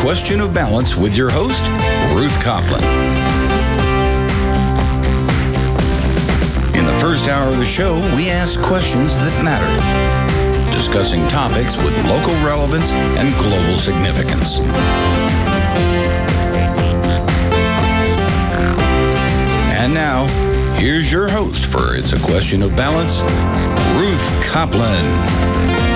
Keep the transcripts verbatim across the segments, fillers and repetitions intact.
Question of Balance with your host, Ruth Copeland. In the first hour of the show, we ask questions that matter, discussing topics with local relevance and global significance. And now, here's your host for It's a Question of Balance, Ruth Copeland.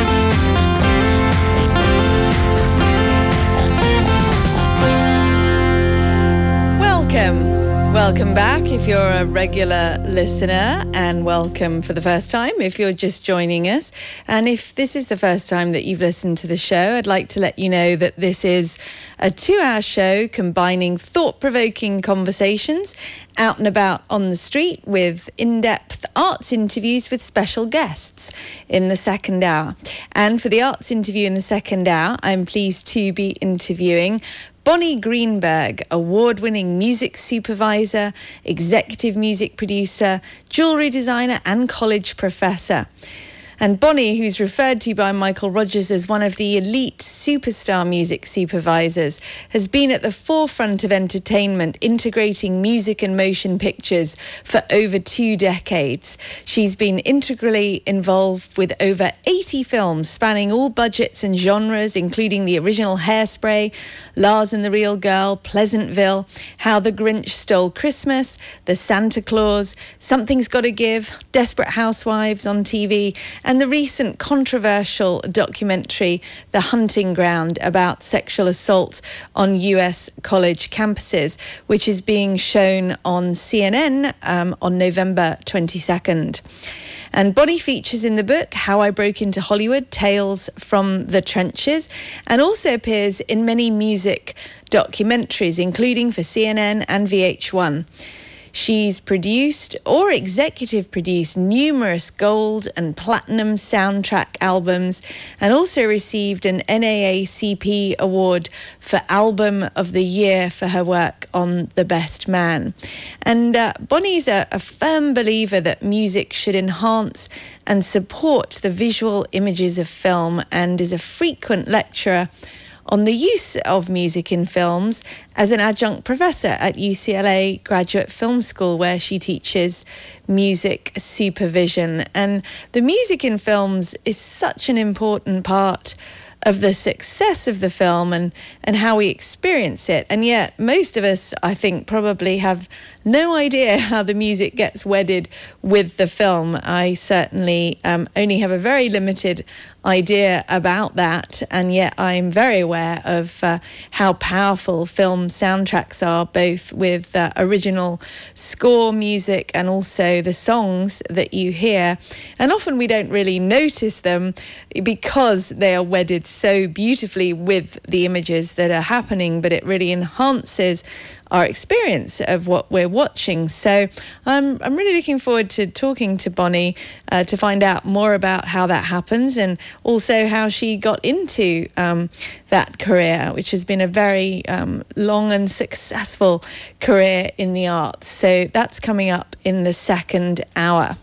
Welcome. Welcome back if you're a regular listener, and welcome for the first time if you're just joining us. And if this is the first time that you've listened to the show, I'd like to let you know that this is a two-hour show combining thought-provoking conversations out and about on the street with in-depth arts interviews with special guests in the second hour. And for the arts interview in the second hour, I'm pleased to be interviewing Bonnie Greenberg, award-winning music supervisor, executive music producer, jewellery designer and college professor. And Bonnie, who's referred to by Michael Rogers as one of the elite superstar music supervisors, has been at the forefront of entertainment, integrating music and motion pictures for over two decades. She's been integrally involved with over eighty films spanning all budgets and genres, including the original Hairspray, Lars and the Real Girl, Pleasantville, How the Grinch Stole Christmas, The Santa Claus, Something's Gotta Give, Desperate Housewives on T V, and the recent controversial documentary, The Hunting Ground, about sexual assault on U S college campuses, which is being shown on C N N um, on November twenty-second. And Bonnie features in the book How I Broke Into Hollywood, Tales from the Trenches, and also appears in many music documentaries, including for C N N and V H one. She's produced or executive produced numerous gold and platinum soundtrack albums, and also received an N double A C P award for Album of the Year for her work on The Best Man. And uh, Bonnie's a, a firm believer that music should enhance and support the visual images of film, and is a frequent lecturer on the use of music in films as an adjunct professor at U C L A Graduate Film School, where she teaches music supervision. And the music in films is such an important part of the success of the film and, and how we experience it. And yet most of us, I think, probably have no idea how the music gets wedded with the film. I certainly um, only have a very limited idea about that, and yet I'm very aware of uh, how powerful film soundtracks are, both with uh, original score music and also the songs that you hear. And often we don't really notice them because they are wedded so beautifully with the images that are happening, but it really enhances our experience of what we're watching. So um, I'm really looking forward to talking to Bonnie uh, to find out more about how that happens, and also how she got into um, that career, which has been a very um, long and successful career in the arts. So that's coming up in the second hour.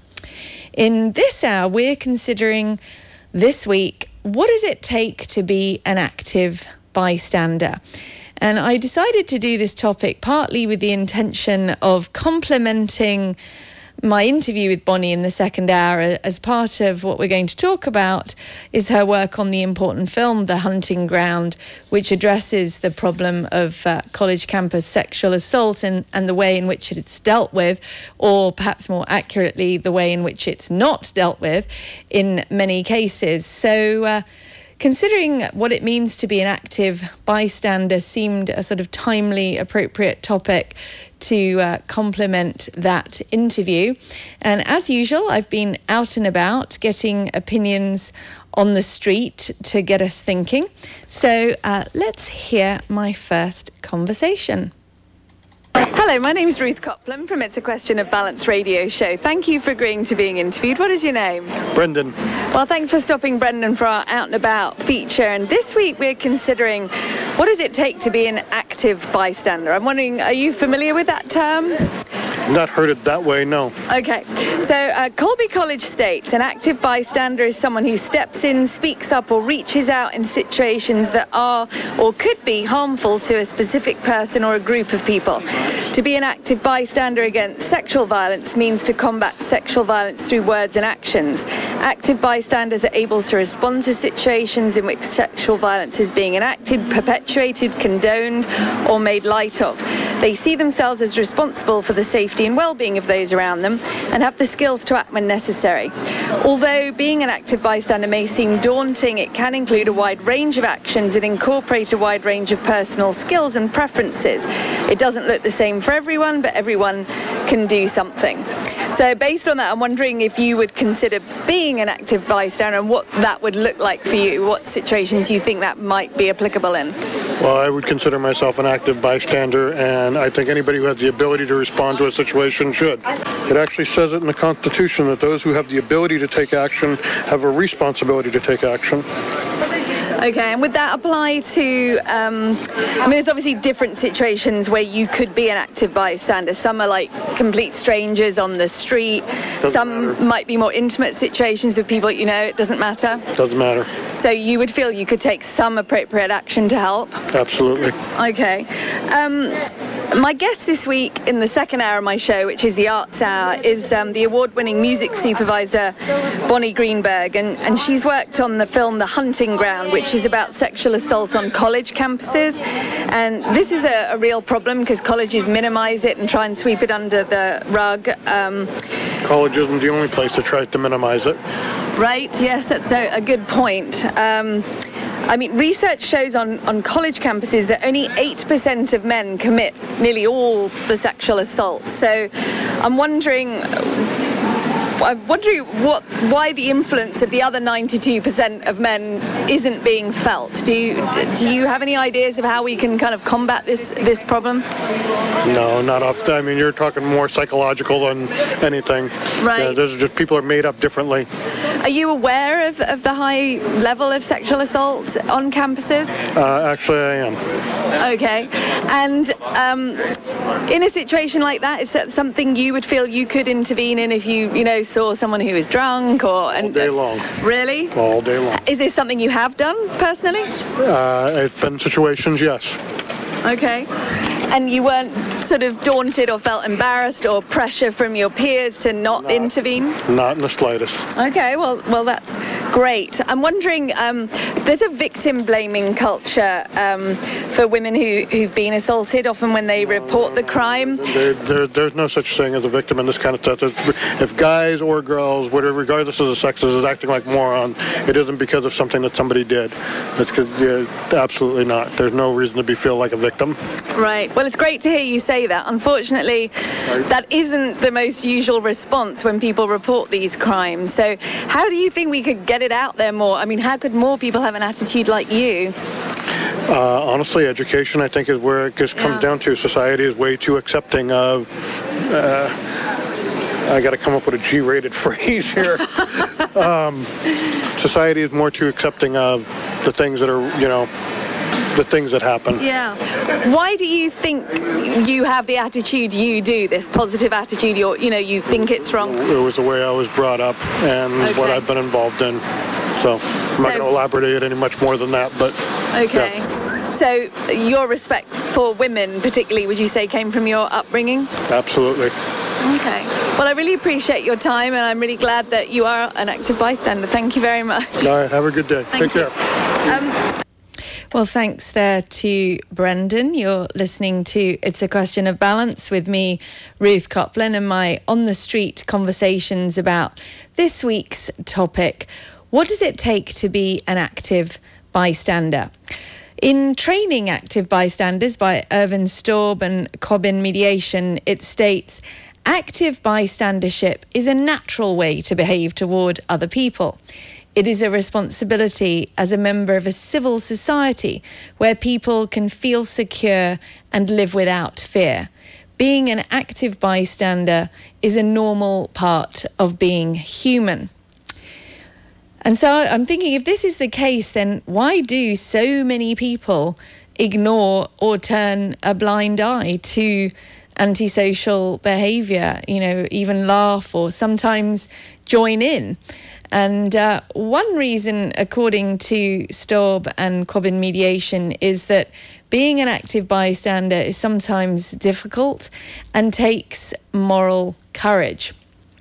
In this hour, we're considering this week, what does it take to be an active bystander? And I decided to do this topic partly with the intention of complementing my interview with Bonnie in the second hour, as part of what we're going to talk about is her work on the important film The Hunting Ground, which addresses the problem of uh, college campus sexual assault and, and the way in which it's dealt with, or perhaps more accurately, the way in which it's not dealt with in many cases. So uh, considering what it means to be an active bystander seemed a sort of timely, appropriate topic to uh, complement that interview. And as usual, I've been out and about getting opinions on the street to get us thinking. So uh, let's hear my first conversation. Hello, my name's Ruth Copeland from It's a Question of Balance radio show. Thank you for agreeing to being interviewed. What is your name? Brendan. Well, thanks for stopping, Brendan, for our Out and About feature. And this week we're considering, what does it take to be an active bystander? I'm wondering, are you familiar with that term? not heard it that way, no. Okay. So uh, Colby College states an active bystander is someone who steps in, speaks up, or reaches out in situations that are or could be harmful to a specific person or a group of people. To be an active bystander against sexual violence means to combat sexual violence through words and actions. Active bystanders are able to respond to situations in which sexual violence is being enacted, perpetuated, condoned, or made light of. They see themselves as responsible for the safety and well-being of those around them and have the skills to act when necessary. Although being an active bystander may seem daunting, it can include a wide range of actions and incorporate a wide range of personal skills and preferences. It doesn't look the same for everyone, but everyone can do something. So based on that, I'm wondering if you would consider being an active bystander and what that would look like for you, what situations you think that might be applicable in. Well, I would consider myself an active bystander, and I think anybody who has the ability to respond to a situation should. It actually says it in the Constitution that those who have the ability to take action have a responsibility to take action. Okay, and would that apply to, um, I mean, there's obviously different situations where you could be an active bystander. Some are like complete strangers on the street. Doesn't Some matter. might be more intimate situations with people you know. It doesn't matter. Doesn't matter. So you would feel you could take some appropriate action to help? Absolutely. Okay. Um, my guest this week in the second hour of my show, which is the Arts Hour, is um, the award-winning music supervisor Bonnie Greenberg, and, and she's worked on the film The Hunting Ground, which is about sexual assault on college campuses. And this is a, a real problem because colleges minimize it and try and sweep it under the rug. Um, College isn't the only place that tries to minimize it. Right, yes, that's a, a good point. Um, I mean, research shows on, on college campuses that only eight percent of men commit nearly all the sexual assaults. So I'm wondering... I'm wondering what, why the influence of the other ninety-two percent of men isn't being felt. Do you do you have any ideas of how we can kind of combat this this problem? No, not off. I mean, you're talking more psychological than anything. Right. Yeah, those are just people are made up differently. Are you aware of, of the high level of sexual assault on campuses? Uh, actually, I am. Okay. And um, in a situation like that, is that something you would feel you could intervene in if you, you know, saw someone who was drunk or... And, All day long. Really? All day long. Is this something you have done personally? Uh, it's been situations, yes. Okay. And you weren't sort of daunted or felt embarrassed or pressure from your peers to not, not intervene? Not in the slightest. Okay, well, well, that's great. I'm wondering, um, there's a victim blaming culture um, for women who, who've been assaulted, often when they report the crime. There, there, there's no such thing as a victim in this kind of stuff. There's, if guys or girls, whatever, regardless of the sexes, is acting like moron, it isn't because of something that somebody did. It's because, yeah, absolutely not. There's no reason to be feel like a victim. Right. Well, it's great to hear you say that. Unfortunately, that isn't the most usual response when people report these crimes. So how do you think we could get it out there more? I mean, how could more people have an attitude like you? Uh, honestly, education, I think, is where it just comes Yeah. down to. Society is way too accepting of... Uh, I got to come up with a G-rated phrase here. um, society is more too accepting of the things that are, you know, the things that happen. Yeah. Why do you think you have the attitude you do, this positive attitude, you're, you know, you think it's wrong? It was the way I was brought up and Okay. what I've been involved in. So I'm So- not going to elaborate any much more than that, but... Okay. Yeah, So your respect for women particularly, would you say, came from your upbringing? absolutely. Okay. Well, I really appreciate your time, and I'm really glad that you are an active bystander. Thank you very much. All right, have a good day. Thank Take you. care. Um, well, thanks there to Brendan. You're listening to It's a Question of Balance with me, Ruth Coplin, and my on-the-street conversations about this week's topic. What does it take to be an active bystander? In Training Active Bystanders by Irvin Staub and Cobbin Mediation, it states, active bystandership is a natural way to behave toward other people. It is a responsibility as a member of a civil society where people can feel secure and live without fear. Being an active bystander is a normal part of being human. And so I'm thinking, if this is the case, then why do so many people ignore or turn a blind eye to antisocial behavior, you know, even laugh or sometimes join in. And uh, one reason, according to Staub and Cobbin Mediation, is that being an active bystander is sometimes difficult and takes moral courage.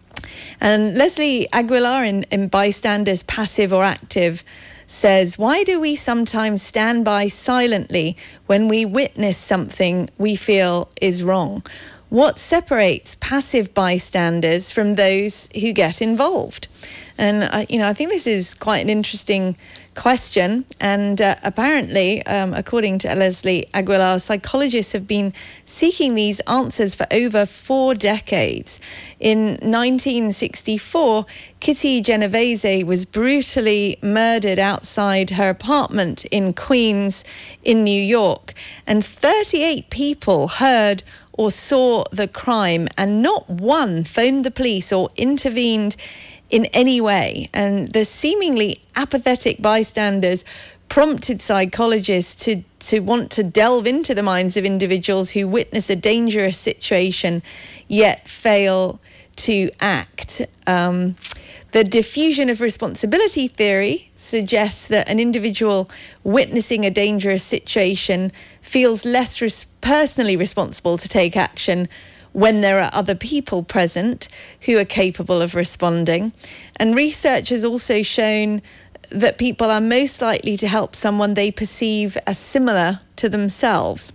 And Leslie Aguilar in, in Bystanders, Passive or Active says, why do we sometimes stand by silently when we witness something we feel is wrong? What separates passive bystanders from those who get involved? And, uh, you know, I think this is quite an interesting question. And uh, apparently, um, according to Leslie Aguilar, psychologists have been seeking these answers for over four decades. In nineteen sixty-four, Kitty Genovese was brutally murdered outside her apartment in Queens in New York. And thirty-eight people heard or saw the crime, and not one phoned the police or intervened in any way. And the seemingly apathetic bystanders prompted psychologists to, to want to delve into the minds of individuals who witness a dangerous situation yet fail to act. Um, the diffusion of responsibility theory suggests that an individual witnessing a dangerous situation feels less res- personally responsible to take action when there are other people present who are capable of responding. And research has also shown that people are most likely to help someone they perceive as similar to themselves.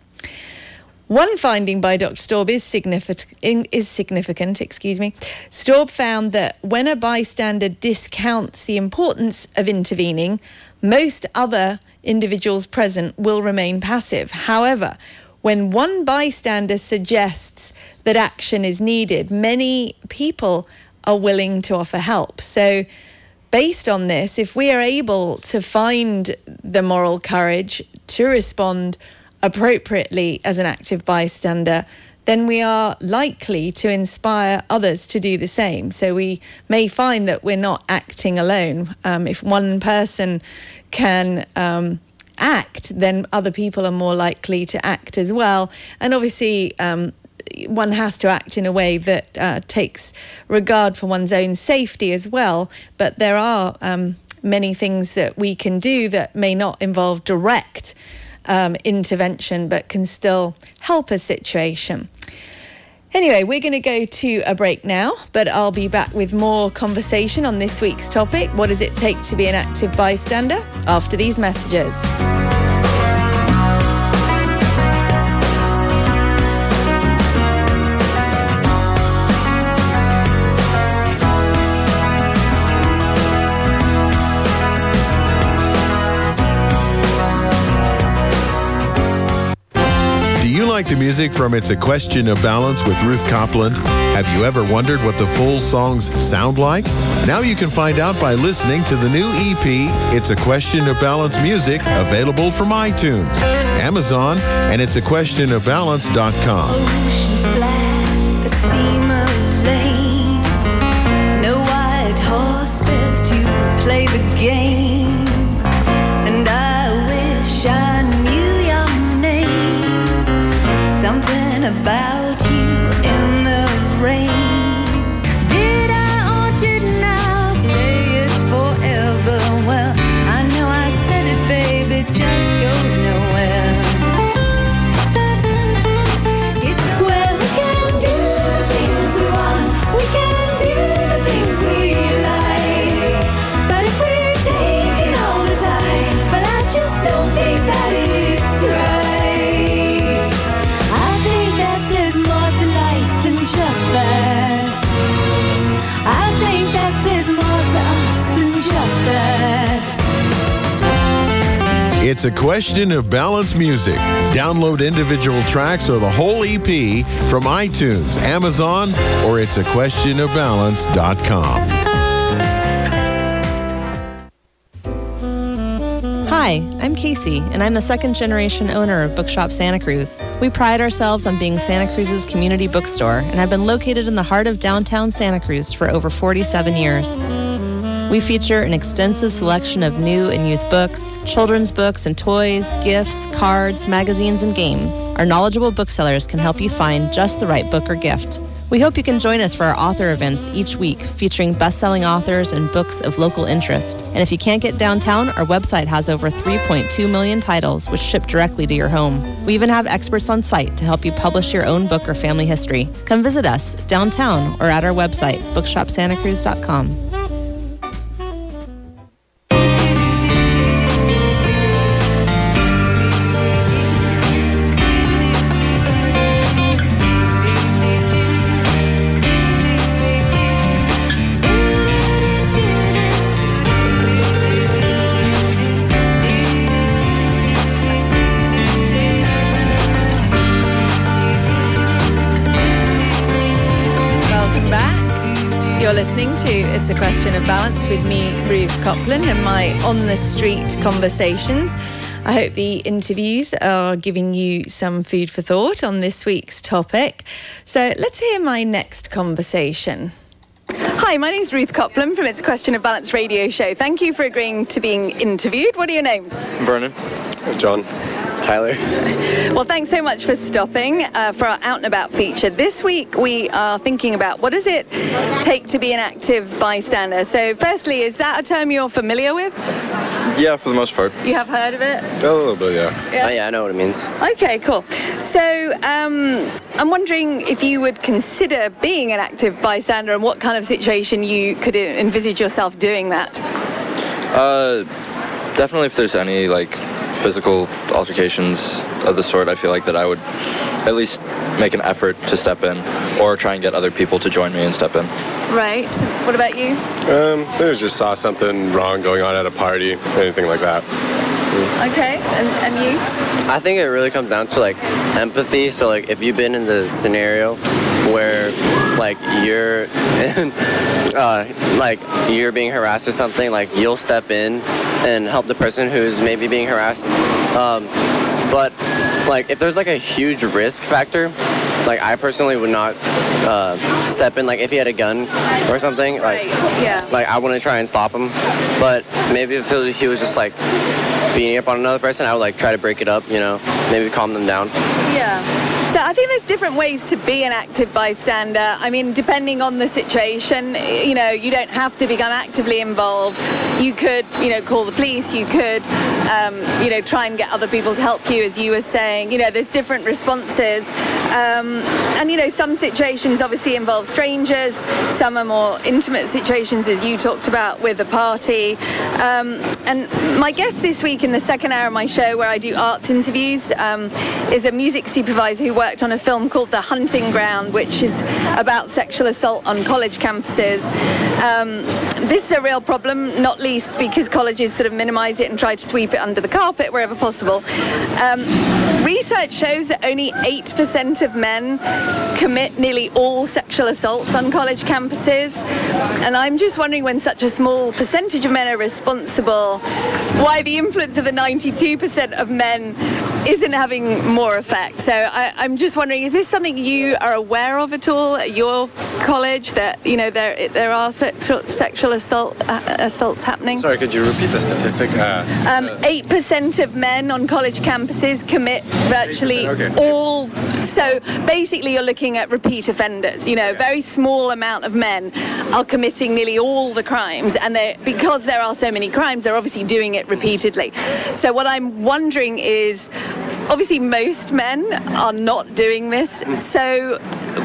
One finding by Doctor Staub is significant, is significant, excuse me. Staub found that when a bystander discounts the importance of intervening, most other individuals present will remain passive. However, when one bystander suggests that action is needed, many people are willing to offer help. So based on this, if we are able to find the moral courage to respond appropriately as an active bystander, then we are likely to inspire others to do the same. So we may find that we're not acting alone. Um, if one person can um, act, then other people are more likely to act as well. And obviously, um, one has to act in a way that uh, takes regard for one's own safety as well. But there are um, many things that we can do that may not involve direct um, intervention, but can still help a situation. Anyway, we're going to go to a break now, but I'll be back with more conversation on this week's topic. What does it take to be an active bystander? After these messages. Like the music from It's a Question of Balance with Ruth Copland? Have you ever wondered what the full songs sound like? Now you can find out by listening to the new E P, It's a Question of Balance Music, available from iTunes, Amazon, and it's a question of balance dot com. Oceans black, but steamer lane. No white horses to play the game. And I wish I knew your name. Something about you in the rain. Did I or didn't I say it's forever? Well, I know I said it, babe, it just goes nowhere. Well, we can do the things we want, we can do the things we like. But if we're taking all the time, well, I just don't think that it's right. Just that. I think that there's more to us than just that. It's a Question of Balance Music. Download individual tracks or the whole E P from iTunes, Amazon, or it's a question of balance dot com. Hi, I'm Casey, and I'm the second generation owner of Bookshop Santa Cruz. We pride ourselves on being Santa Cruz's community bookstore and have been located in the heart of downtown Santa Cruz for over forty-seven years. We feature an extensive selection of new and used books, children's books and toys, gifts, cards, magazines, and games. Our knowledgeable booksellers can help you find just the right book or gift. We hope you can join us for our author events each week featuring best-selling authors and books of local interest. And if you can't get downtown, our website has over three point two million titles which ship directly to your home. We even have experts on site to help you publish your own book or family history. Come visit us downtown or at our website, bookshop santa cruz dot com. It's a Question of Balance with me, Ruth Copland, and my on-the-street conversations. I hope the interviews are giving you some food for thought on this week's topic. So let's hear my next conversation. Hi, my name's Ruth Copland from It's a Question of Balance radio show. Thank you for agreeing to being interviewed. What are your names? Vernon. John. Tyler. Well, thanks so much for stopping uh, for our Out and About feature. This week we are thinking about what does it take to be an active bystander. So firstly, is that a term you're familiar with? Yeah, for the most part. You have heard of it? A little bit, yeah. Yeah, Oh, yeah, I know what it means. Okay, cool. So um, I'm wondering if you would consider being an active bystander and what kind of situation you could envisage yourself doing that. Uh, definitely if there's any, like, physical altercations of the sort, I feel like that I would at least make an effort to step in or try and get other people to join me and step in. Right. What about you? Um, I just saw something wrong going on at a party, anything like that. Okay. And, and you? I think it really comes down to, like, empathy. So, like, if you've been in the scenario where, like, you're in, uh, like, you're being harassed or something, like, you'll step in and help the person who's maybe being harassed. Um, but, like, if there's, like, a huge risk factor, like, I personally would not uh, step in. Like, if he had a gun or something, like, Right, yeah. like I wouldn't try and stop him. But maybe if it was, he was just, like, beating up on another person, I would, like, try to break it up, you know, maybe calm them down. Yeah. So I think there's different ways to be an active bystander. I mean, depending on the situation, you know, you don't have to become actively involved. You could, you know, call the police. You could, um, you know, try and get other people to help you, as you were saying. You know, there's different responses. Um, and, you know, some situations obviously involve strangers. Some are more intimate situations, as you talked about with a party. Um, and my guest this week in the second hour of my show, where I do arts interviews, um, is a music supervisor who worked on a film called The Hunting Ground, which is about sexual assault on college campuses. Um, this is a real problem, not least because colleges sort of minimize it and try to sweep it under the carpet wherever possible. Um, research shows that only eight percent of men commit nearly all sexual assaults on college campuses. And I'm just wondering, when such a small percentage of men are responsible, why the influence of the ninety-two percent of men isn't having more effect. So I, I'm just wondering, is this something you are aware of at all at your college, that, you know, there there are sexual, sexual assault uh, assaults happening? Sorry, could you repeat the statistic? Uh, Um, eight percent of men on college campuses commit virtually okay. all. So basically you're looking at repeat offenders. You know, Okay. very small amount of men are committing nearly all the crimes, and they, because there are so many crimes, they're obviously doing it repeatedly. So what I'm wondering is, obviously most men are not doing this, so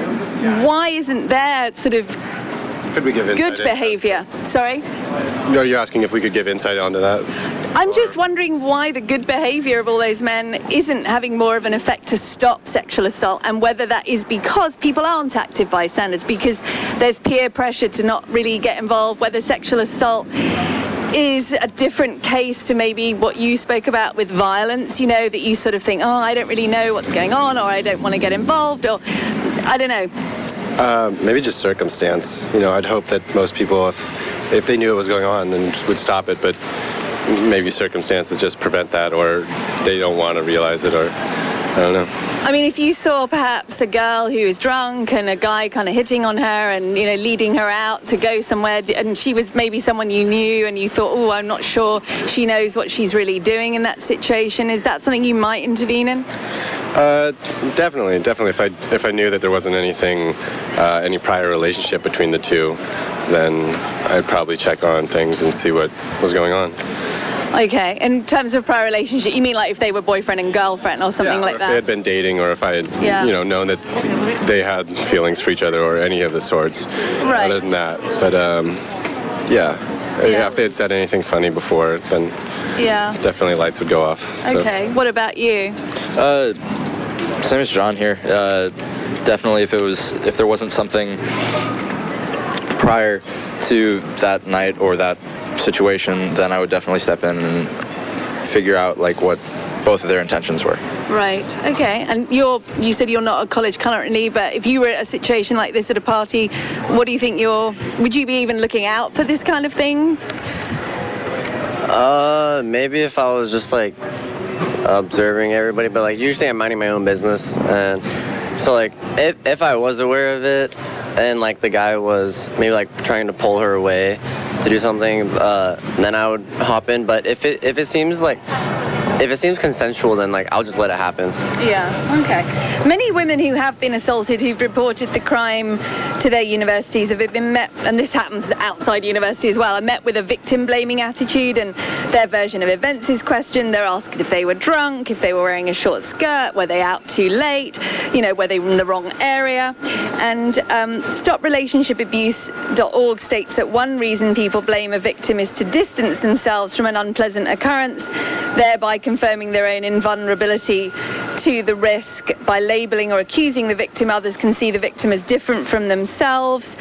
why isn't there sort of could we give insight good into behavior? Sorry? this? No, you're asking if we could give insight onto that? I'm just wondering why the good behavior of all those men isn't having more of an effect to stop sexual assault, and whether that is because people aren't active bystanders, because there's peer pressure to not really get involved, whether sexual assault is a different case to maybe what you spoke about with violence, you know, that you sort of think, oh, I don't really know what's going on, or I don't want to get involved, or I don't know. Uh, maybe just circumstance. You know, I'd hope that most people, if if they knew it was going on, then would stop it, but maybe circumstances just prevent that, or they don't want to realize it, or I don't know. I mean, if you saw perhaps a girl who was drunk and a guy kind of hitting on her and, you know, leading her out to go somewhere, and she was maybe someone you knew and you thought, oh, I'm not sure she knows what she's really doing in that situation, is that something you might intervene in? Uh, definitely, definitely. If I if I knew that there wasn't anything, uh, any prior relationship between the two, then I'd probably check on things and see what was going on. Okay, in terms of prior relationship, you mean like if they were boyfriend and girlfriend or something yeah, like or that? If they had been dating, or if I had, yeah. you know, known that they had feelings for each other, or any of the sorts. Right. Other than that, but um, yeah. yeah, yeah. If they had said anything funny before, then yeah, definitely lights would go off. So. Okay. What about you? Uh, same as John here. Uh, definitely, if it was, if there wasn't something prior to that night or that situation, then I would definitely step in and figure out like what both of their intentions were. Right. Okay. And you're, you said you're not at college currently, but if you were at a situation like this at a party, what do you think you're? Would you be even looking out for this kind of thing? Uh, maybe if I was just like observing everybody, but like usually I'm minding my own business, and so like if if I was aware of it, and like the guy was maybe like trying to pull her away to do something, uh, then I would hop in. But if it if it seems like if it seems consensual, then like I'll just let it happen. Yeah. Okay. Many women who have been assaulted, who've reported the crime to their universities, have been met, and this happens outside university as well, are met with a victim-blaming attitude, and their version of events is questioned. They're asked if they were drunk, if they were wearing a short skirt, were they out too late, you know, were they in the wrong area. And um, stop relationship abuse dot org states that one reason people blame a victim is to distance themselves from an unpleasant occurrence, thereby confirming their own invulnerability to the risk. By labeling or accusing the victim, others can see the victim as different from themselves.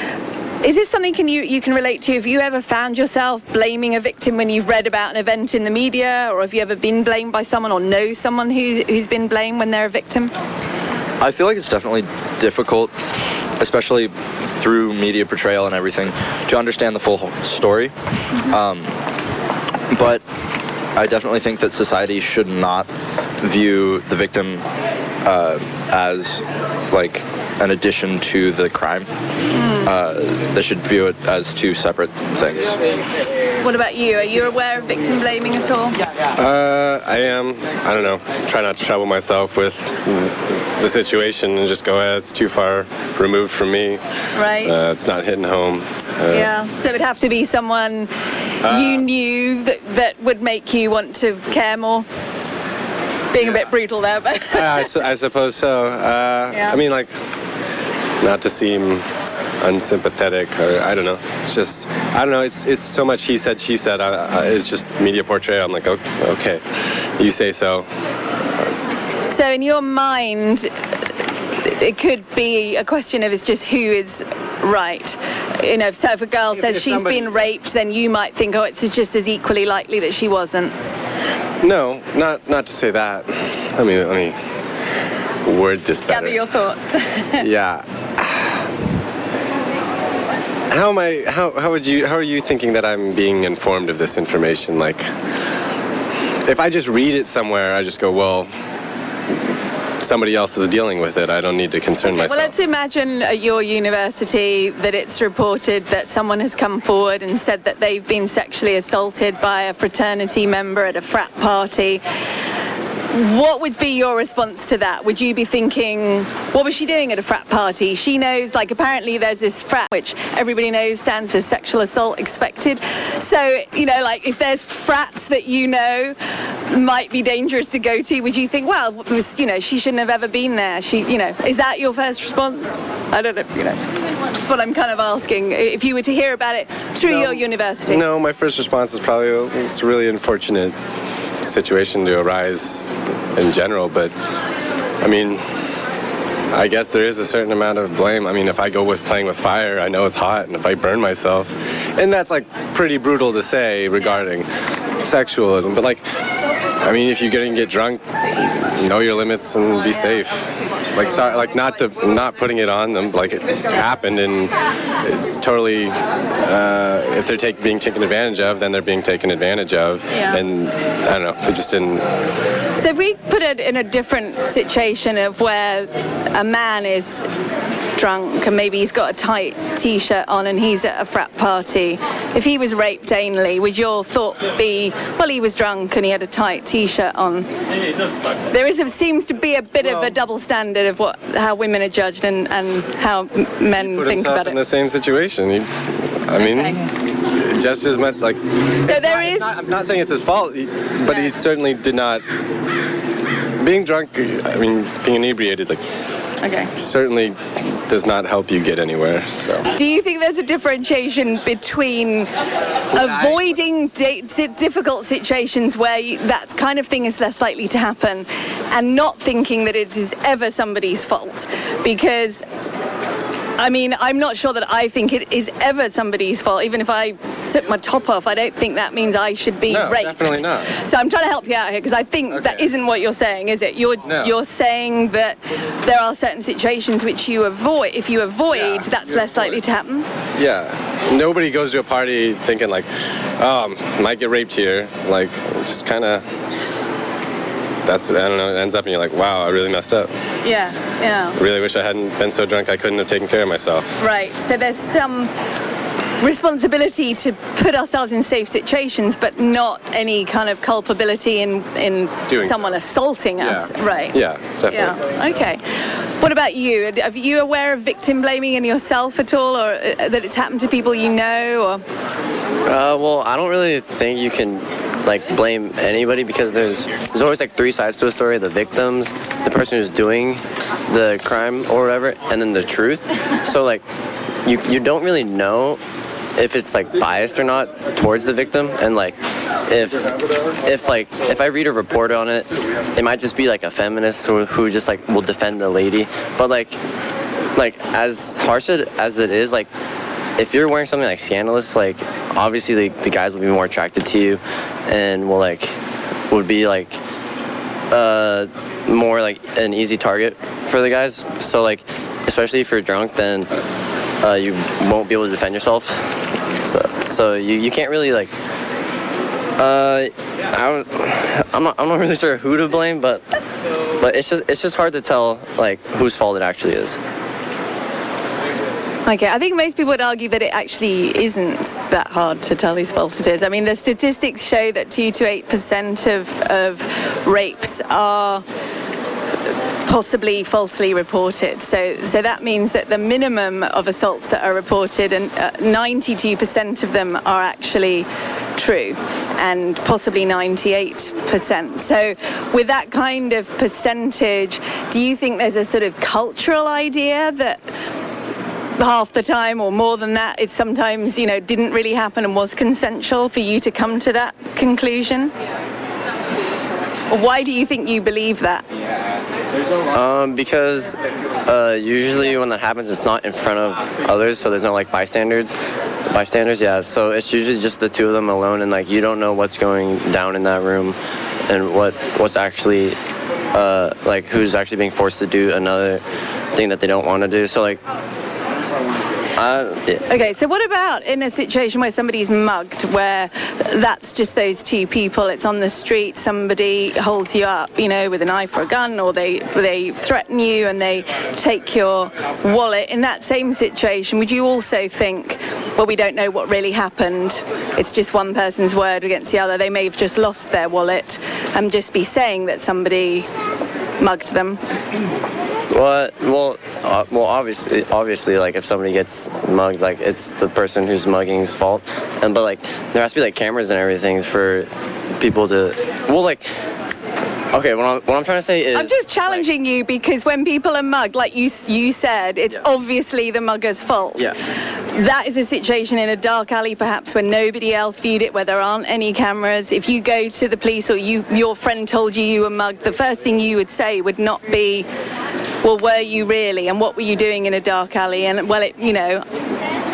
Is this something can you, you can relate to? Have you ever found yourself blaming a victim when you've read about an event in the media, or have you ever been blamed by someone or know someone who, who's been blamed when they're a victim? I feel like it's definitely difficult, especially through media portrayal and everything, to understand the full story. Um, but I definitely think that society should not view the victim uh, as like an addition to the crime. Mm. Uh, they should view it as two separate things. What about you? Are you aware of victim blaming at all? Uh, I am. I don't know. Try not to trouble myself with the situation and just go, eh, it's too far removed from me. Right. Uh, it's not hitting home. Uh, yeah. So it would have to be someone uh, you knew that, that would make you want to care more? Being a bit brutal there, but... uh, I, su- I suppose so. Uh, yeah. I mean, like, not to seem unsympathetic, or I don't know. It's just, I don't know. It's it's so much he said, she said. I, I, it's just media portrayal. I'm like, okay, okay, you say so. It's... So in your mind, it could be a question of it's just who is right. You know, so if a girl says if she's somebody... been raped, then you might think, oh, it's just as equally likely that she wasn't. No, not not to say that. I mean, let me word this better. Gather your thoughts. Yeah. How am I? How how would you? How are you thinking that I'm being informed of this information? Like, if I just read it somewhere, I just go, well, somebody else is dealing with it. I don't need to concern okay, myself. Well, let's imagine at your university that it's reported that someone has come forward and said that they've been sexually assaulted by a fraternity member at a frat party. What would be your response to that? Would you be thinking, what was she doing at a frat party? She knows, like, apparently there's this frat, which everybody knows stands for sexual assault expected. So, you know, like, if there's frats that you know might be dangerous to go to, would you think, well, it was, you know, she shouldn't have ever been there? She, you know, is that your first response? I don't know, you know. That's what I'm kind of asking. If you were to hear about it through no, your university. No, my first response is probably, it's really unfortunate situation to arise in general, but I mean, I guess there is a certain amount of blame. I mean, if I go with playing with fire, I know it's hot, and if I burn myself, and that's like pretty brutal to say regarding sexualism, but like, I mean, if you're gonna get drunk, know your limits and be safe. like sorry, like not to not putting it on them, like it happened, and it's totally uh, if they're take, being taken advantage of, then they're being taken advantage of, Yeah. and I don't know, they just didn't. So if we put it in a different situation of where a man is drunk and maybe he's got a tight t-shirt on and he's at a frat party, if he was raped anally, would your thought be, well, he was drunk and he had a tight t-shirt on? There is a, seems to be a bit well, of a double standard of what how women are judged and, and how men put think himself about in it. the same situation. He, I mean, okay. just as much like. So there not, is. Not, I'm not saying it's his fault, but no. he certainly did not. Being drunk, I mean, being inebriated, like. Okay. Certainly does not help you get anywhere. So. Do you think there's a differentiation between avoiding di- difficult situations where you, that kind of thing is less likely to happen and not thinking that it is ever somebody's fault? Because I mean, I'm not sure that I think it is ever somebody's fault. Even if I took my top off, I don't think that means I should be no, raped. Definitely not. So I'm trying to help you out here because I think okay. that isn't what you're saying, is it? You're no. you're saying that there are certain situations which you avoid. If you avoid, yeah, that's you less avoid. likely to happen. Yeah. Nobody goes to a party thinking like, oh, I might get raped here. Like, just kind of. That's, I don't know, it ends up and you're like, wow, I really messed up. Yes, yeah. Really wish I hadn't been so drunk I couldn't have taken care of myself. Right, so there's some responsibility to put ourselves in safe situations, but not any kind of culpability in, in someone so. assaulting us. Yeah. Right. Yeah, definitely. Yeah, okay. What about you? Are you aware of victim blaming in yourself at all, or uh, that it's happened to people you know? Or? Uh, well, I don't really think you can like blame anybody because there's there's always like three sides to a story: the victims, the person who's doing the crime or whatever, and then the truth. So like you you don't really know if it's like biased or not towards the victim, and like if if like if I read a report on it, it might just be like a feminist who, who just like will defend the lady, but like like as harsh as it is, like if you're wearing something like scandalous, like obviously the, the guys will be more attracted to you and will like would be like uh more like an easy target for the guys. So like especially if you're drunk, then uh you won't be able to defend yourself, so so you, you can't really like uh I I'm not I'm not really sure who to blame, but but it's just it's just hard to tell like whose fault it actually is. Okay, I think most people would argue that it actually isn't that hard to tell whose fault it is. I mean, the statistics show that two to eight percent of, of rapes are possibly falsely reported. So so that means that the minimum of assaults that are reported, and uh, ninety-two percent of them are actually true, and possibly ninety-eight percent. So with that kind of percentage, do you think there's a sort of cultural idea that half the time or more than that it sometimes, you know, didn't really happen and was consensual for you to come to that conclusion? Or why do you think you believe that? Um, because uh, usually when that happens, it's not in front of others, so there's no like bystanders. Bystanders, yeah. So it's usually just the two of them alone, and like you don't know what's going down in that room, and what what's actually uh, like who's actually being forced to do another thing that they don't want to do. So like. Uh, yeah. Okay, so what about in a situation where somebody's mugged, where that's just those two people, it's on the street, somebody holds you up, you know, with a knife or a gun, or they they threaten you and they take your wallet. In that same situation, would you also think, well, we don't know what really happened, it's just one person's word against the other, they may have just lost their wallet, and just be saying that somebody mugged them? Well, well, uh, well. Obviously, obviously, like if somebody gets mugged, like it's the person who's mugging's fault. And but like there has to be like cameras and everything for people to. Well, like. Okay, what I'm, what I'm trying to say is... I'm just challenging like, you because when people are mugged, like you you said, it's yeah. obviously the mugger's fault. Yeah. That is a situation in a dark alley, perhaps, where nobody else viewed it, where there aren't any cameras. If you go to the police or you your friend told you you were mugged, the first thing you would say would not be, well, were you really? And what were you doing in a dark alley? And, well, it, you know...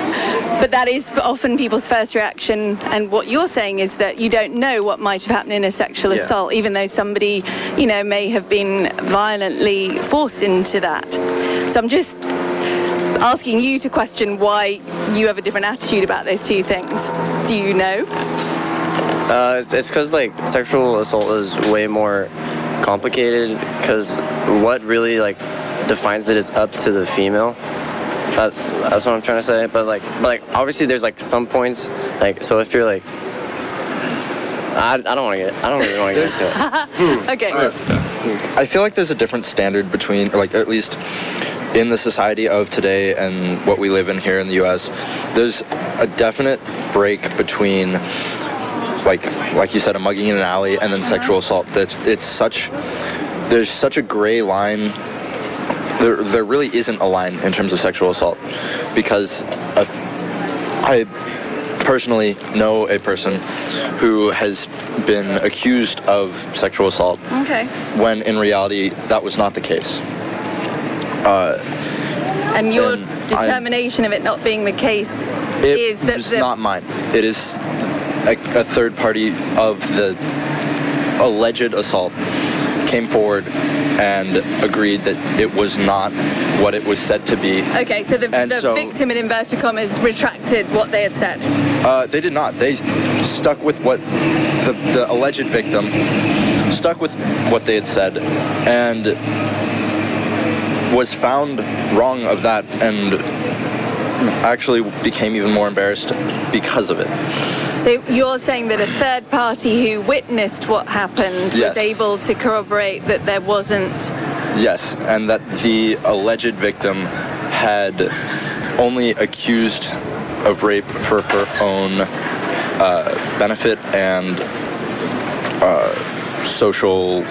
but that is often people's first reaction, and what you're saying is that you don't know what might have happened in a sexual Yeah. assault, even though somebody, you know, may have been violently forced into that. So I'm just asking you to question why you have a different attitude about those two things. Do you know? Uh, it's because like sexual assault is way more complicated. Because what really like defines it is up to the female. That, that's what I'm trying to say. But like, but like obviously there's like some points. Like so if you're like, I, I don't want to get. I don't really want to get into it. Okay. I feel like there's a different standard between, like at least in the society of today and what we live in here in the U S, there's a definite break between, like like you said, a mugging in an alley and then sexual assault. That's it's such there's such a gray line. There there really isn't a line in terms of sexual assault, because of, I personally know a person who has been accused of sexual assault Okay. when in reality that was not the case. Uh, And your And determination of it not being the case It is that is the, not mine. It is a, a third party of the alleged assault came forward and agreed that it was not what it was said to be. Okay, so the, And the so- victim in inverted commas retracted what they had said. Uh, they did not. They stuck with what the, the alleged victim stuck with what they had said and was found wrong of that and actually became even more embarrassed because of it. So you're saying that a third party who witnessed what happened Yes. was able to corroborate that there wasn't... Yes, and that the alleged victim had only accused of rape for her own uh, benefit and uh, social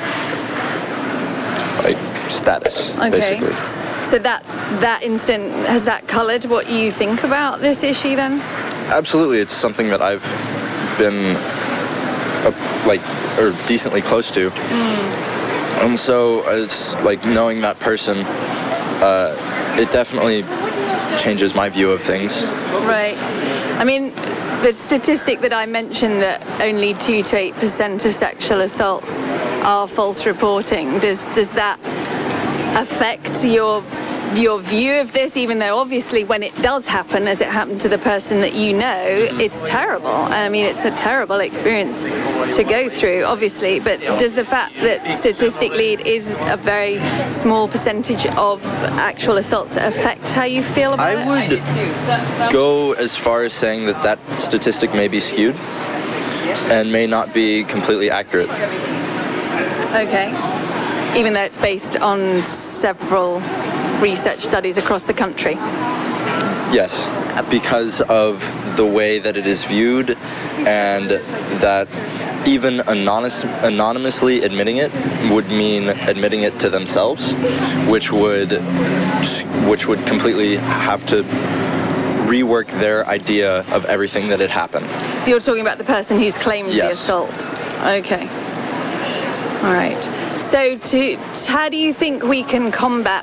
like status, Okay. basically. So that that instant, has that coloured what you think about this issue then? Absolutely, it's something that I've been uh, like or decently close to, and so it's like knowing that person. Uh, it definitely changes my view of things. Right. I mean, the statistic that I mentioned that only two to eight percent of sexual assaults are false reporting. Does does that affect your your view of this, even though obviously when it does happen, as it happened to the person that you know, it's terrible. I mean, it's a terrible experience to go through, obviously, but does the fact that statistically it is a very small percentage of actual assaults affect how you feel about it? I would go as far as saying that that statistic may be skewed and may not be completely accurate. Okay. Even though it's based on several research studies across the country. Yes, because of the way that it is viewed and that even anonymous, anonymously admitting it would mean admitting it to themselves, which would which would completely have to rework their idea of everything that had happened. You're talking about the person who's claimed the Yes. assault. Okay. All right. So to, how do you think we can combat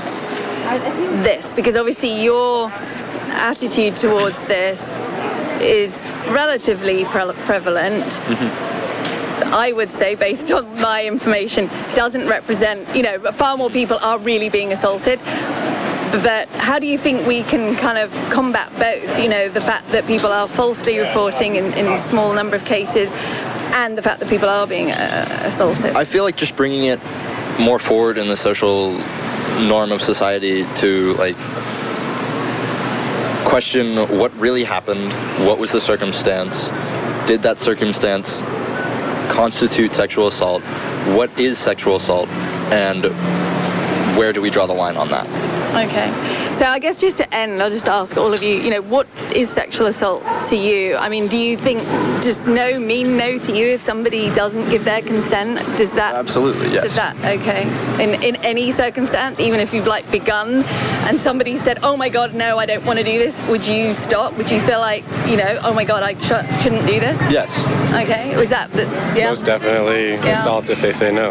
this? Because obviously your attitude towards this is relatively pre- prevalent. Mm-hmm. I would say, based on my information, doesn't represent, you know, far more people are really being assaulted. But how do you think we can kind of combat both? You know, the fact that people are falsely reporting in, in a small number of cases and the fact that people are being uh, assaulted. I feel like just bringing it more forward in the social norm of society to like question what really happened, what was the circumstance, did that circumstance constitute sexual assault, what is sexual assault, and where do we draw the line on that? Okay. So I guess just to end, I'll just ask all of you, you know, what is sexual assault to you? I mean, do you think just no mean no to you if somebody doesn't give their consent? Does that... Absolutely, yes. Does that, okay. In in any circumstance, even if you've like begun and somebody said, oh my God, no, I don't want to do this, would you stop? Would you feel like, you know, oh my God, I sh- shouldn't do this? Yes. Okay. Was that... The, yeah. Most definitely Yeah. assault if they say no.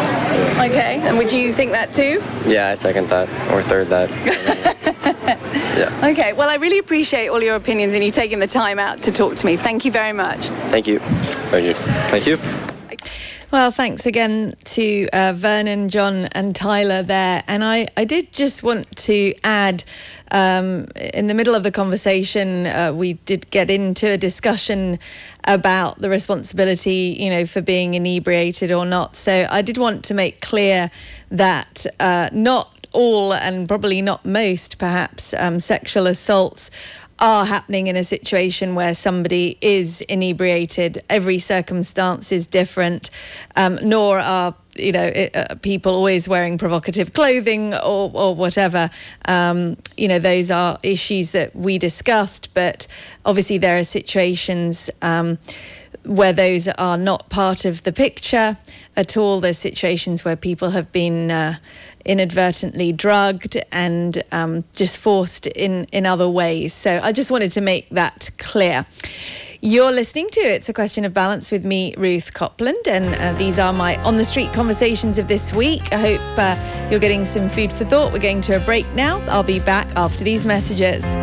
Okay. And would you think that too? Yeah, I second that or third that. Yeah. Okay, well, I really appreciate all your opinions and you taking the time out to talk to me. Thank you very much. Thank you. Thank you. Thank you. Well, thanks again to uh, Vernon, John and Tyler there. And I, I did just want to add, um, in the middle of the conversation, uh, we did get into a discussion about the responsibility, you know, for being inebriated or not. So I did want to make clear that uh, not all, and probably not most, perhaps, um, sexual assaults are happening in a situation where somebody is inebriated. Every circumstance is different, um, nor are, you know, it, uh, people always wearing provocative clothing or, or whatever. Um, you know, those are issues that we discussed, but obviously there are situations um, where those are not part of the picture at all. There's situations where people have been uh, inadvertently drugged and um, just forced in, in other ways. So I just wanted to make that clear. You're listening to It's a Question of Balance with me, Ruth Copland, and uh, these are my on-the-street conversations of this week. I hope uh, you're getting some food for thought. We're going to a break now. I'll be back after these messages.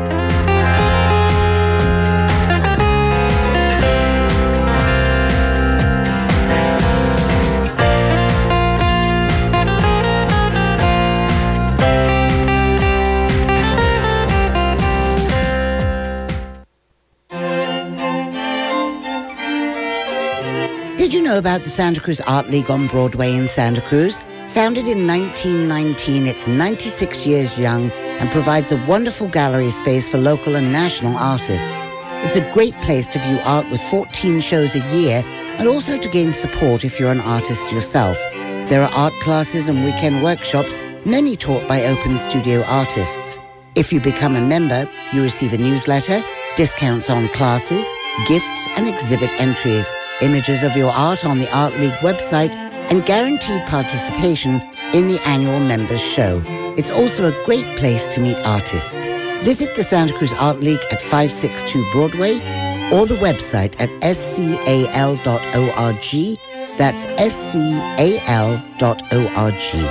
Did you know about the Santa Cruz Art League on Broadway in Santa Cruz? Founded in nineteen nineteen, it's ninety-six years young and provides a wonderful gallery space for local and national artists. It's a great place to view art with fourteen shows a year and also to gain support if you're an artist yourself. There are art classes and weekend workshops, many taught by open studio artists. If you become a member, you receive a newsletter, discounts on classes, gifts and exhibit entries, images of your art on the Art League website, and guaranteed participation in the annual members show. It's also a great place to meet artists. Visit the Santa Cruz Art League at five sixty-two Broadway or the website at s c a l dot org. That's s c a l dot org.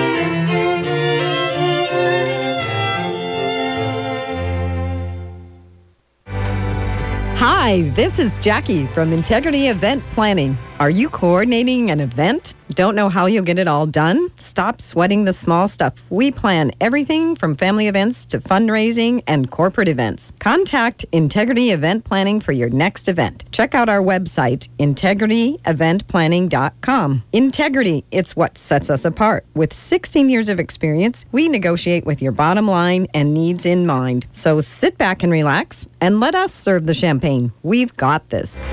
Hi, this is Jackie from Integrity Event Planning. Are you coordinating an event? Don't know how you'll get it all done? Stop sweating the small stuff. We plan everything from family events to fundraising and corporate events. Contact Integrity Event Planning for your next event. Check out our website, integrity event planning dot com. Integrity, it's what sets us apart. With sixteen years of experience, we negotiate with your bottom line and needs in mind. So sit back and relax and let us serve the champagne. We've got this.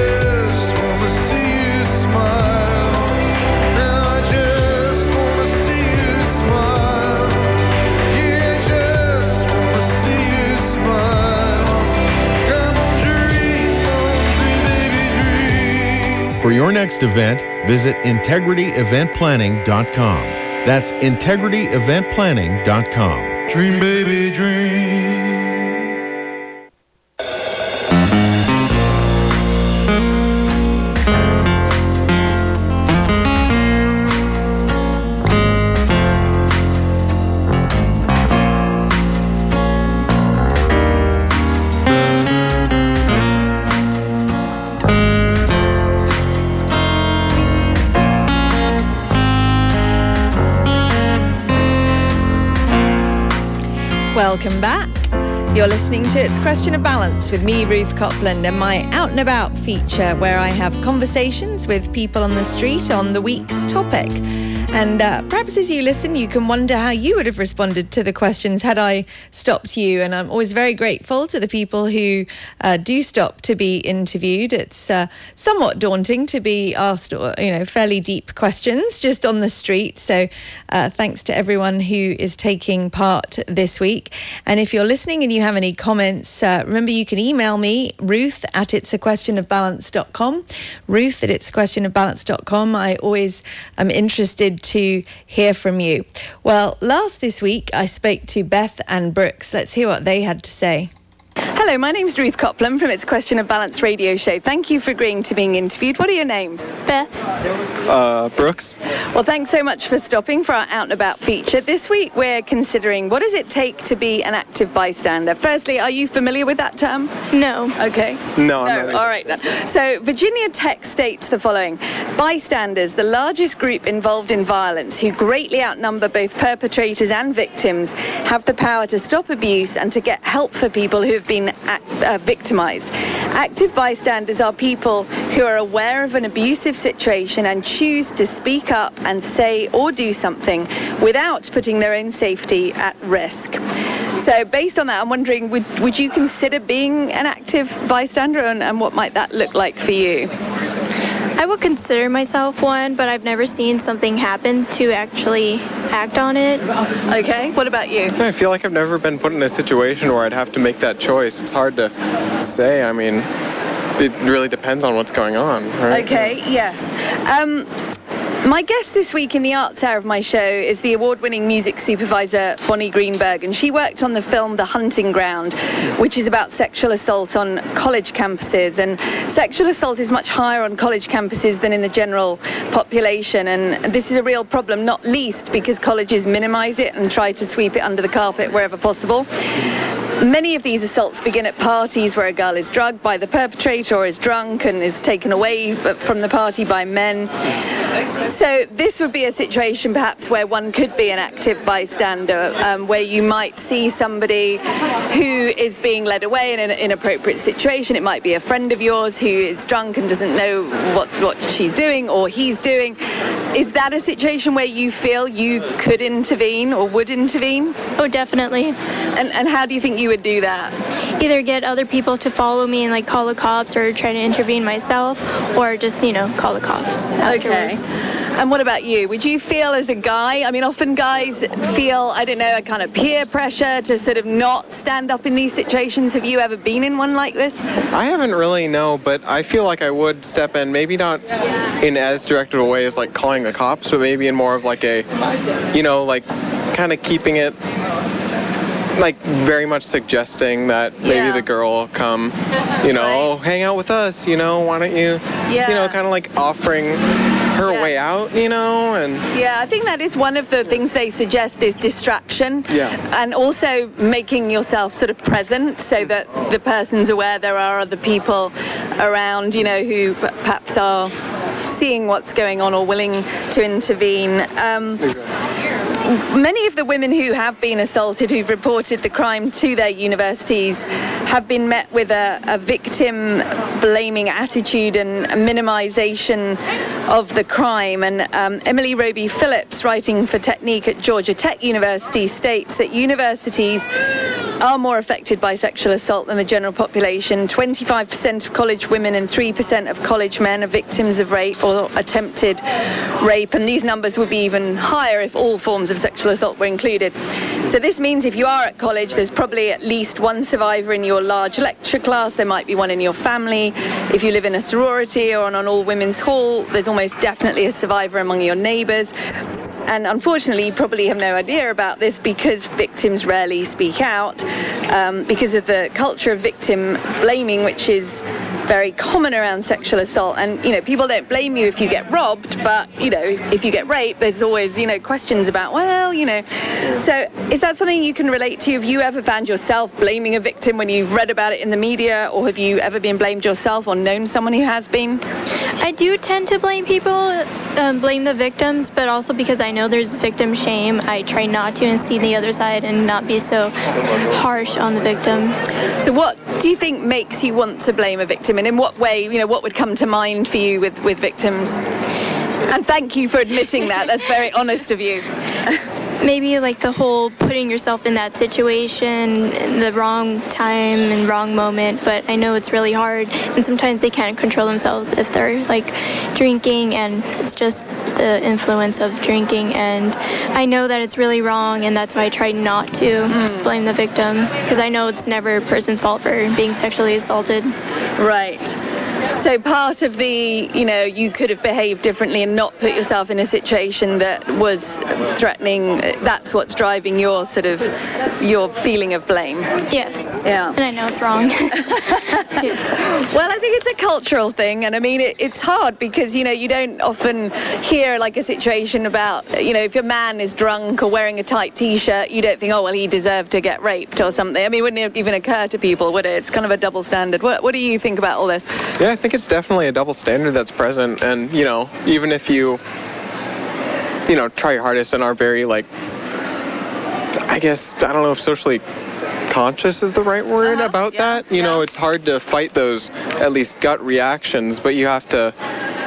For your next event, visit integrity event planning dot com. That's integrity event planning dot com. Dream, baby, dream. Welcome back. You're listening to It's a Question of Balance with me, Ruth Copland, and my Out and About feature where I have conversations with people on the street on the week's topic. And uh, perhaps as you listen, you can wonder how you would have responded to the questions had I stopped you. And I'm always very grateful to the people who uh, do stop to be interviewed. It's uh, somewhat daunting to be asked, you know, fairly deep questions just on the street. So uh, thanks to everyone who is taking part this week. And if you're listening and you have any comments, uh, remember you can email me, Ruth at it's a question of balance dot com. Ruth at it's a question of balance dot com. I always am interested to hear from you. Well, last this week I spoke to Beth and Brooks. Let's hear what they had to say. Hello Hello, my name's Ruth Copland from It's a Question of Balance radio show. Thank you for agreeing to being interviewed. What are your names? Beth. Uh, Brooks. Well, thanks so much for stopping for our Out and About feature. This week we're considering what does it take to be an active bystander. Firstly, are you familiar with that term? No. Okay. No, I'm No, not. all right then. So Virginia Tech states the following. Bystanders, the largest group involved in violence who greatly outnumber both perpetrators and victims, have the power to stop abuse and to get help for people who have been act, uh, victimized. Active bystanders are people who are aware of an abusive situation and choose to speak up and say or do something without putting their own safety at risk. So based on that, I'm wondering, would, would you consider being an active bystander, and, and what might that look like for you? I would consider myself one, but I've never seen something happen to actually act on it. Okay, what about you? I feel like I've never been put in a situation where I'd have to make that choice. It's hard to say. I mean, it really depends on what's going on, right? Okay, yes. Um, my guest this week in the Arts Hour of my show is the award-winning music supervisor Bonnie Greenberg, and she worked on the film The Hunting Ground, which is about sexual assault on college campuses. And sexual assault is much higher on college campuses than in the general population, and this is a real problem, not least because colleges minimize it and try to sweep it under the carpet wherever possible. Many of these assaults begin at parties where a girl is drugged by the perpetrator or is drunk and is taken away from the party by men. So this would be a situation perhaps where one could be an active bystander, um, where you might see somebody who is being led away in an inappropriate situation. It might be a friend of yours who is drunk and doesn't know what, what she's doing or he's doing. Is that a situation where you feel you could intervene or would intervene? Oh, definitely. And, and how do you think you would do that? Either get other people to follow me and like call the cops, or try to intervene myself, or just, you know, call the cops afterwards. Okay. And what about you? Would you feel as a guy, I mean, often guys feel, I don't know, a kind of peer pressure to sort of not stand up in these situations. Have you ever been in one like this? I haven't really, no, but I feel like I would step in, maybe not in as direct of a way as like calling the cops, but maybe in more of like a, you know, like kind of keeping it, like very much suggesting that maybe Yeah. the girl come, you know, oh, hang out with us, you know, why don't you, Yeah. you know, kind of like offering her a way out, you know, and Yeah, I think that is one of the things they suggest is distraction. Yeah. And also making yourself sort of present so that the person's aware there are other people around, you know, who p- perhaps are seeing what's going on or willing to intervene. Um, Many of the women who have been assaulted, who've reported the crime to their universities, have been met with a, a victim-blaming attitude and a minimization of the crime. And um, Emily Roby Phillips, writing for Technique at Georgia Tech University, states that universities are more affected by sexual assault than the general population. twenty-five percent of college women and three percent of college men are victims of rape or attempted rape, and these numbers would be even higher if all forms of sexual assault were included. So this means if you are at college, there's probably at least one survivor in your large lecture class. There might be one in your family. If you live in a sorority or on an all-women's hall, there's almost definitely a survivor among your neighbours. And unfortunately, you probably have no idea about this because victims rarely speak out, um, because of the culture of victim blaming, which is very common around sexual assault. And, you know, people don't blame you if you get robbed, but, you know, if you get raped, there's always, you know, questions about, well, you know. So is that something you can relate to? Have you ever found yourself blaming a victim when you've read about it in the media, or have you ever been blamed yourself or known someone who has been? I do tend to blame people, um, blame the victims, but also because I know there's victim shame, I try not to and see the other side and not be so harsh on the victim. So what do you think makes you want to blame a victim, and in what way, you know, what would come to mind for you with, with victims? And thank you for admitting that. That's very honest of you. Maybe like the whole putting yourself in that situation, in the wrong time and wrong moment, but I know it's really hard, and sometimes they can't control themselves if they're like drinking, and it's just the influence of drinking, and I know that it's really wrong, and that's why I try not to mm. blame the victim, because I know it's never a person's fault for being sexually assaulted. Right. So part of the, you know, you could have behaved differently and not put yourself in a situation that was threatening. That's what's driving your sort of, your feeling of blame. Yes. Yeah. And I know it's wrong. Well, I think it's a cultural thing, and I mean, it, it's hard because, you know, you don't often hear like a situation about, you know, if your man is drunk or wearing a tight t-shirt, you don't think, oh, well, he deserved to get raped or something. I mean, it wouldn't even occur to people, would it? It's kind of a double standard. What, what do you think about all this? Yeah, I think it's definitely a double standard that's present, and, you know, even if you, you know, try your hardest and are very, like, I guess, I don't know if socially conscious is the right word uh-huh. about yeah. that. You yeah. know, it's hard to fight those, at least gut reactions, but you have to,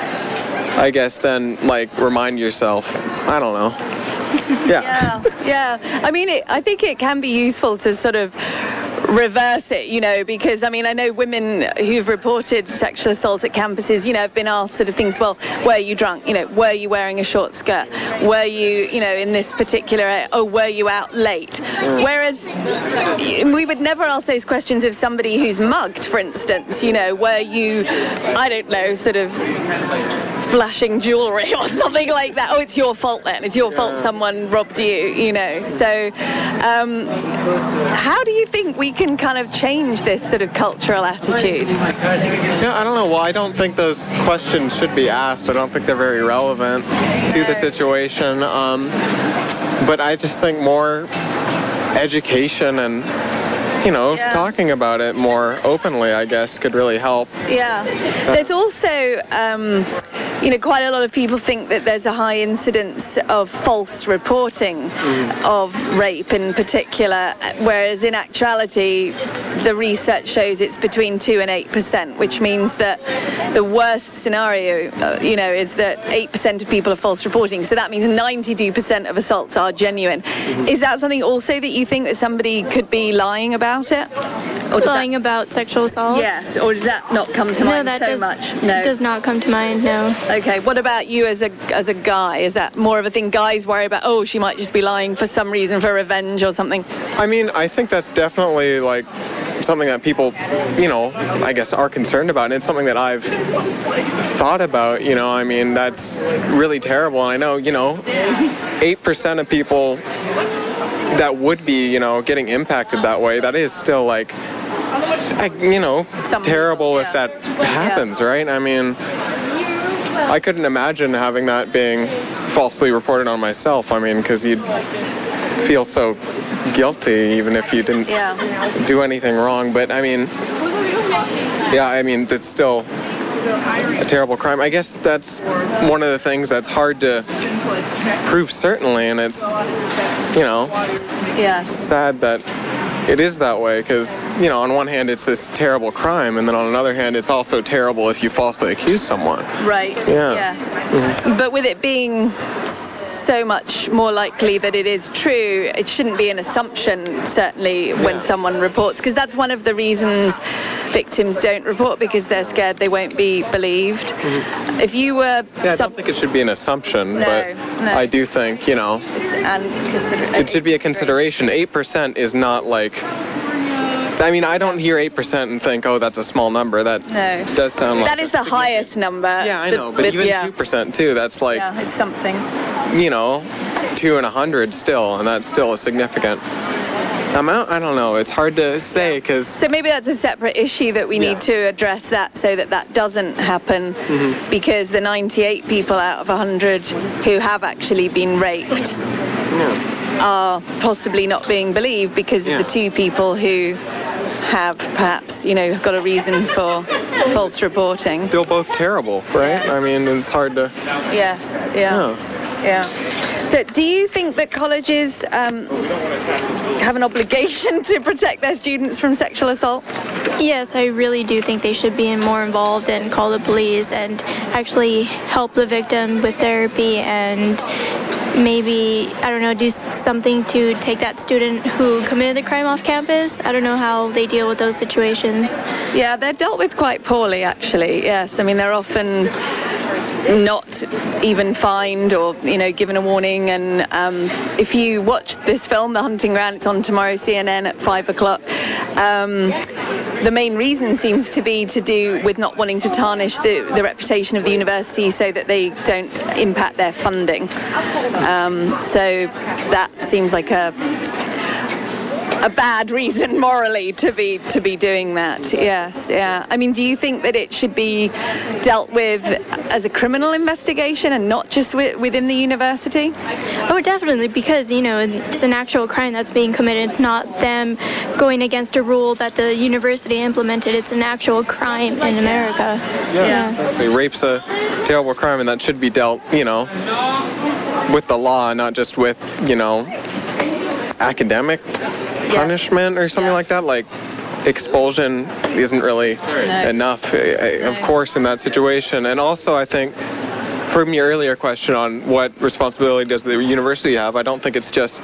I guess, then, like, remind yourself, I don't know. Yeah. Yeah, yeah. I mean, it, I think it can be useful to sort of reverse it, you know, because, I mean, I know women who've reported sexual assault at campuses, you know, have been asked sort of things, well, were you drunk? You know, were you wearing a short skirt? Were you, you know, in this particular area? Oh, were you out late? Mm. Whereas we would never ask those questions of somebody who's mugged, for instance, you know, were you, I don't know, sort of flashing jewelry or something like that. Oh, it's your fault then. It's your yeah. fault someone robbed you, you know. So um, how do you think we can kind of change this sort of cultural attitude? Yeah, I don't know. Well, I don't think those questions should be asked. I don't think they're very relevant to the situation. Um, but I just think more education and, you know, yeah. talking about it more openly, I guess, could really help. Yeah. There's also, um, you know, quite a lot of people think that there's a high incidence of false reporting mm. of rape in particular, whereas in actuality, the research shows it's between two and eight percent, which means that the worst scenario, uh, you know, is that eight percent of people are false reporting. So that means ninety-two percent of assaults are genuine. Mm-hmm. Is that something also that you think that somebody could be lying about it? Or lying that, about sexual assault? Yes, or does that not come to no, mind that so does, much? No, does not come to mind, no. Okay, what about you as a as a guy? Is that more of a thing guys worry about, oh, she might just be lying for some reason, for revenge or something? I mean, I think that's definitely, like, something that people, you know, I guess are concerned about, and it's something that I've thought about, you know. I mean, that's really terrible, and I know, you know, eight percent of people that would be, you know, getting impacted that way, that is still, like, I, you know, Some terrible people, yeah. if that happens, yeah. right? I mean, I couldn't imagine having that being falsely reported on myself. I mean, because you'd feel so guilty even if you didn't yeah. do anything wrong. But, I mean, yeah, I mean, it's still a terrible crime. I guess that's one of the things that's hard to prove certainly, and it's, you know, yes. sad that it is that way, because, you know, on one hand it's this terrible crime, and then on another hand it's also terrible if you falsely accuse someone. Right, yeah. yes. Mm-hmm. But with it being so much more likely that it is true, it shouldn't be an assumption, certainly, yeah. when someone reports, because that's one of the reasons victims don't report, because they're scared they won't be believed. Mm-hmm. If you were... Yeah, I don't think it should be an assumption, no, but no. I do think, you know, it's an consider- it should be a consideration. eight percent is not like... I mean, I don't hear eight percent and think, oh, that's a small number. That no. does sound like... That is the highest number. Yeah, I know, but even yeah. two percent, too, that's like... Yeah, it's something. You know, two in a hundred still, and that's still a significant amount. I don't know. It's hard to say, because... So maybe that's a separate issue that we yeah. need to address that so that that doesn't happen, mm-hmm. because the ninety-eight people out of one hundred who have actually been raped yeah. are possibly not being believed because yeah. of the two people who have perhaps, you know, got a reason for false reporting. Still both terrible, right? Yes. I mean, it's hard to... Yes, yeah. Yeah. yeah. So do you think that colleges um, have an obligation to protect their students from sexual assault? Yes, I really do think they should be more involved and call the police and actually help the victim with therapy and maybe, I don't know, do something to take that student who committed the crime off campus. I don't know how they deal with those situations. Yeah, they're dealt with quite poorly, actually, yes. I mean, they're often not even fined or, you know, given a warning. And um, if you watch this film, The Hunting Ground, it's on tomorrow, C N N at five o'clock. Um, the main reason seems to be to do with not wanting to tarnish the, the reputation of the university so that they don't impact their funding. Um, so that seems like a a bad reason morally to be to be doing that. Yes, yeah. I mean, do you think that it should be dealt with as a criminal investigation and not just wi- within the university? Oh, definitely, because, you know, it's an actual crime that's being committed. It's not them going against a rule that the university implemented. It's an actual crime in America. Yeah, yeah. Exactly. Rape's a terrible crime, and that should be dealt, you know, with the law, not just with, you know, academic punishment or something like that. Like, expulsion isn't really enough, of course, in that situation. And also, I think, from your earlier question on what responsibility does the university have, I don't think it's just,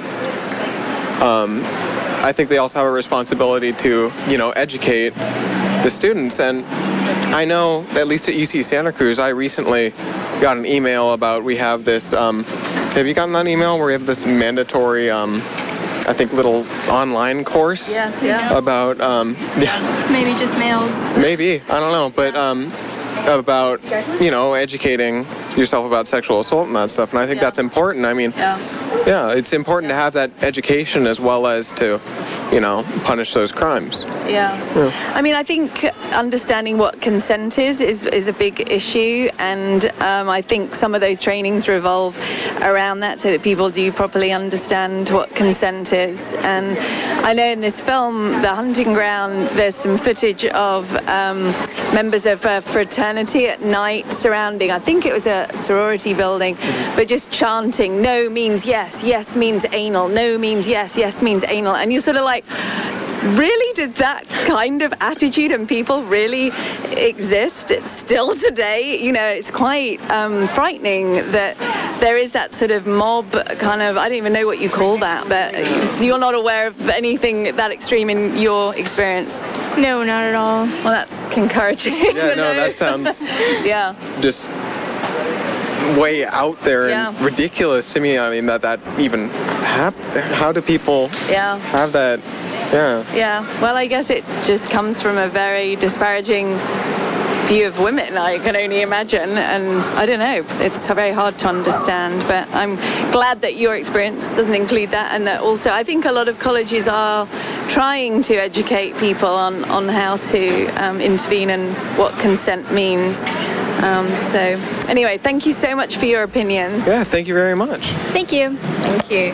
um, I think they also have a responsibility to, you know, educate the students. And I know, at least at U C Santa Cruz, I recently got an email about, we have this, um, have you gotten that email where we have this mandatory, um, I think, little online course yes, yeah. about, um, yeah. Maybe just males. Maybe, I don't know, but um, about, you know, educating yourself about sexual assault and that stuff, and I think yeah. that's important. I mean, yeah. yeah, it's important to have that education as well as to, you know, punish those crimes. Yeah. yeah. I mean, I think understanding what consent is is, is a big issue, and um, I think some of those trainings revolve around that so that people do properly understand what consent is. And I know in this film, The Hunting Ground, there's some footage of um, members of a fraternity at night surrounding, I think it was a sorority building, but just chanting, no means yes, yes means anal, no means yes, yes means anal. And you're sort of like, really, did that kind of attitude and people really exist still today? You know, it's quite um, frightening that there is that sort of mob kind of, I don't even know what you call that, but you're not aware of anything that extreme in your experience? No, not at all. Well, that's encouraging. Yeah, no, that sounds yeah. just way out there yeah. and ridiculous to me. I mean, that that even happened. How do people yeah. have that? Yeah. Yeah. Well, I guess it just comes from a very disparaging view of women, I can only imagine. And I don't know, it's very hard to understand. But I'm glad that your experience doesn't include that, and that also I think a lot of colleges are trying to educate people on, on how to um, intervene and what consent means. Um, so anyway, thank you so much for your opinions. Yeah, thank you very much. Thank you. Thank you.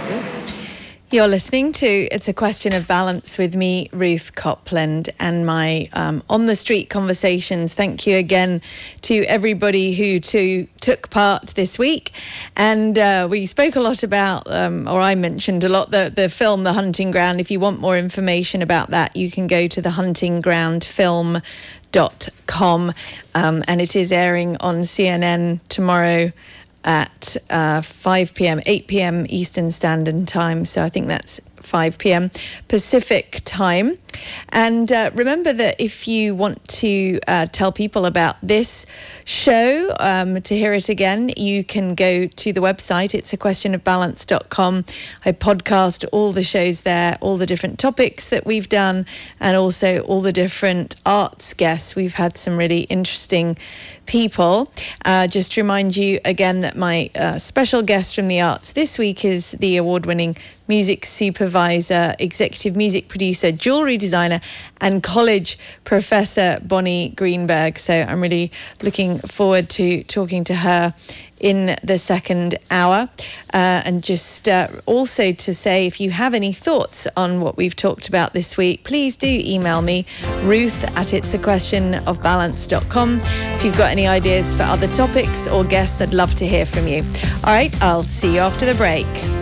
You're listening to It's a Question of Balance with me, Ruth Copland, and my um, on-the-street conversations. Thank you again to everybody who to, took part this week. And uh, we spoke a lot about, um, or I mentioned a lot, the, the film The Hunting Ground. If you want more information about that, you can go to the hunting ground film dot com, um, and it is airing on C N N tomorrow at uh, five p.m., eight p.m. Eastern Standard Time. So I think that's five p.m. Pacific Time. And uh, remember that if you want to uh, tell people about this show, um, to hear it again, you can go to the website, it's a question of balance dot com. I podcast all the shows there, all the different topics that we've done, and also all the different arts guests. We've had some really interesting people. Uh, just to remind you again that my uh, special guest from the arts this week is the award-winning music supervisor, executive music producer, jewellery designer and college professor Bonnie Greenberg. So I'm really looking forward to talking to her in the second hour. Uh, and just uh, also to say, if you have any thoughts on what we've talked about this week, please do email me, Ruth at it's a question of balance dot com. If you've got any ideas for other topics or guests, I'd love to hear from you. All right, I'll see you after the break.